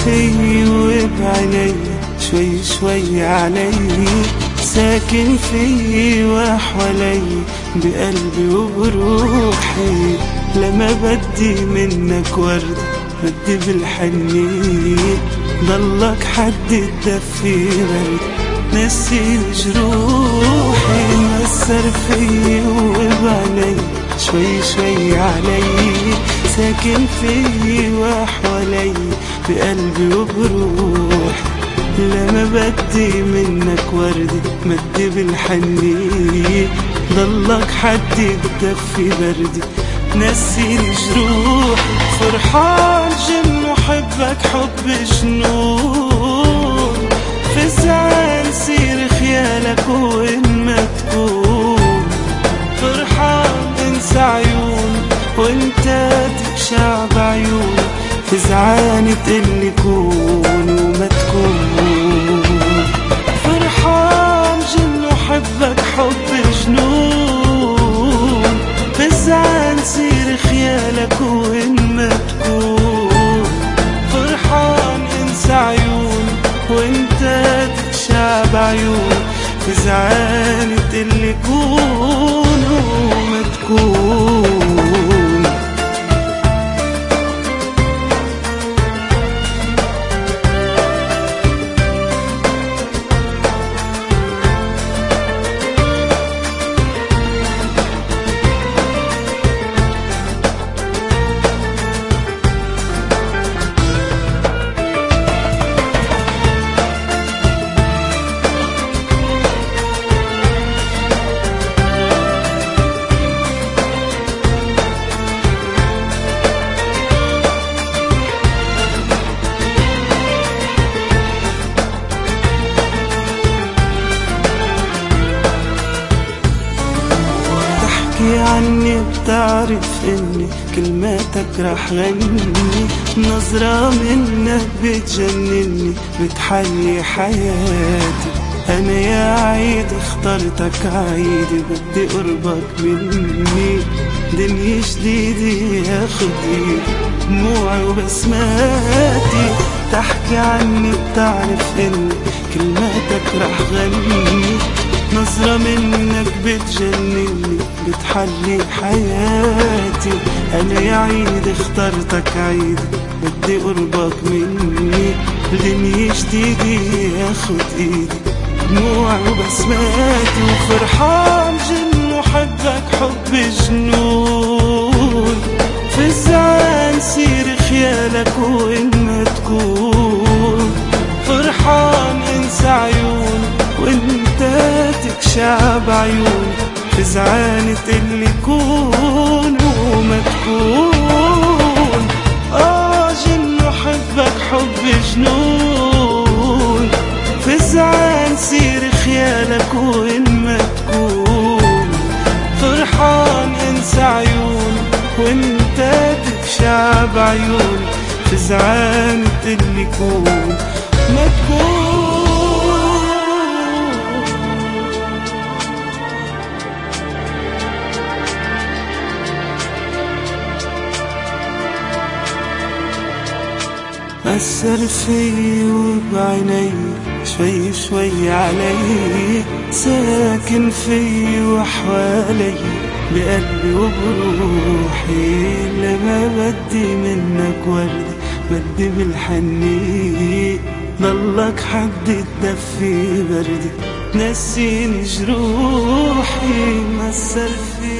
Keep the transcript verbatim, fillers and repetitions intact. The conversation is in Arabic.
فيي وبعيني شوي شوي علي، ساكن فيي وحوالي بقلبي وبروحي. لما بدي منك ورد بدي بالحنين، ضلك حد تدفي برد نسي جروحي. مسر فيي وبعيني شوي شوي علي، ساكن فيي وحوالي بقلبي وبروحي. لما بدي منك وردي مدي بالحنين، ضلك حد يدفي بردي نسي جروحي. فرحان جن وحبك حب جنون، فزعان سير خيالك وين ما تكون. فرحان انسى عيون وانت تكشع بعيون، فزعان تقلي كون وما تكون. فرحان جن وحبك حب جنون، فزعان سير خيالك وين ما تكون. فرحان انسى عيون وانت تكشع بعيون، فزعان تقلي كون وما تكون. تحكي عني بتعرف اني كلماتك رح غني، نظرة منك بتجنني بتحيي حياتي. انا يا عيد اخترتك عيدي، بدي قربك مني. دنيا جديدة ياخد ايدي دموعي وبسماتي. تحكي عني بتعرف اني كلماتك رح غني، نظرة منك بتجنني بتحلي حياتي. أنا يا عيد اخترتك عيد، بدي قربك مني. دنيا جديدة ياخد ايدي دموعي وبسماتي. وفرحان جن وحبك حب جنون، فزعان سير خيالك وين ما تكون. فرحان انسى عيون وانت تكشع بعيون، فزعان تقلي كون وما تكون. اه جن وحبك حب جنون، فزعان سير خيالك وين ما تكون. فرحان انسى عيون وانت تكشع بعيون، فزعان تقلي كون ما تكون. أثر فيي وبعيني شوي شوي علي، ساكن فيي وحوالي بقلبي وبروحي. لما بدي منك وردي بدي بالحنين، ضلك حد تدفي بردي نسيني جروحي. مسر فيي